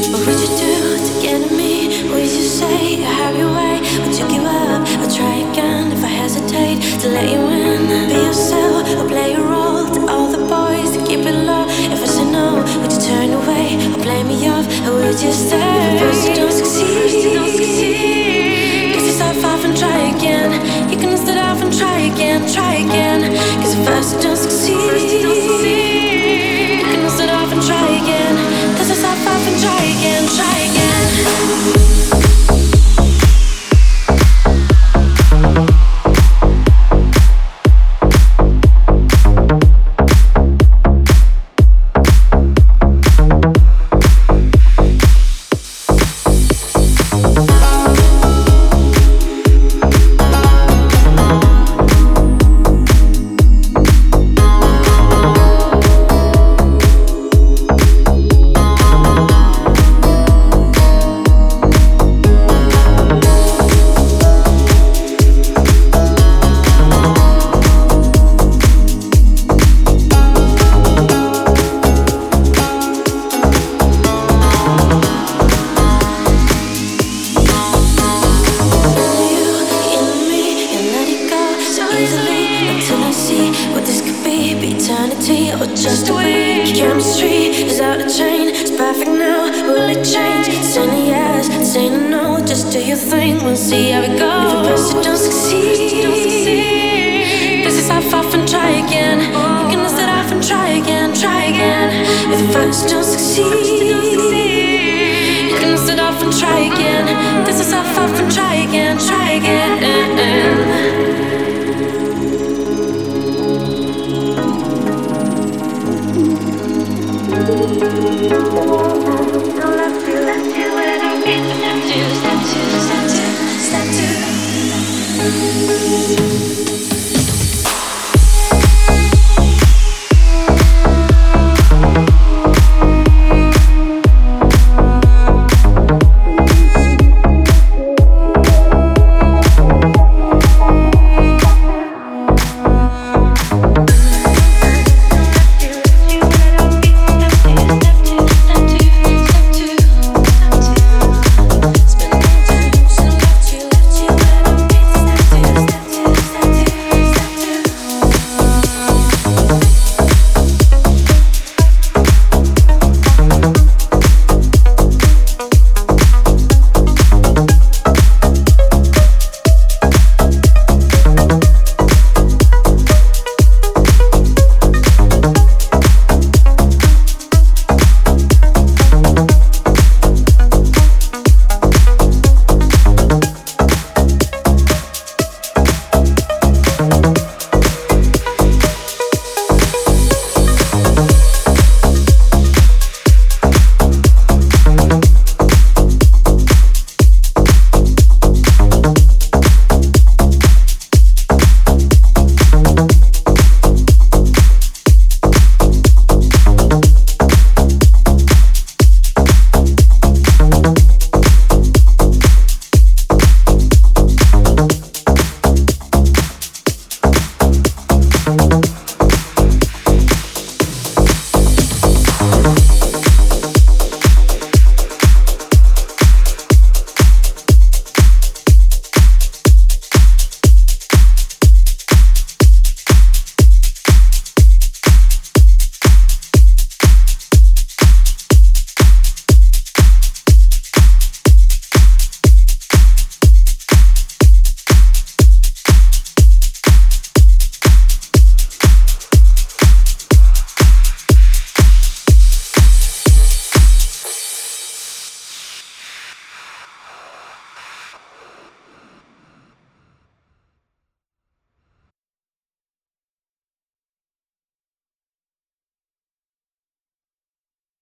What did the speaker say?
What would you do to get at me? Would you say you have your way? Would you give up or try again? If I hesitate to let you in, be yourself or play a role to all the boys to keep it low. If I say no, would you turn away or play me off? Or would you stay? If first you don't succeed, cause it's half off and try again. You can dust it off and try again, try again. Cause if first you don't succeed, you can dust it off and try again. Cause it's half off and try again, try again. Or just a week. Chemistry is out of chain. It's perfect now, will it change? It's ain't a yes, it's ain't a no. Just do your thing, we'll see how it goes. If at first you don't succeed, this is half off and try again. You can dust it off and try again, try again. If at first you don't succeed, you can dust it off and try again. This is half off and try again, try again. Step two.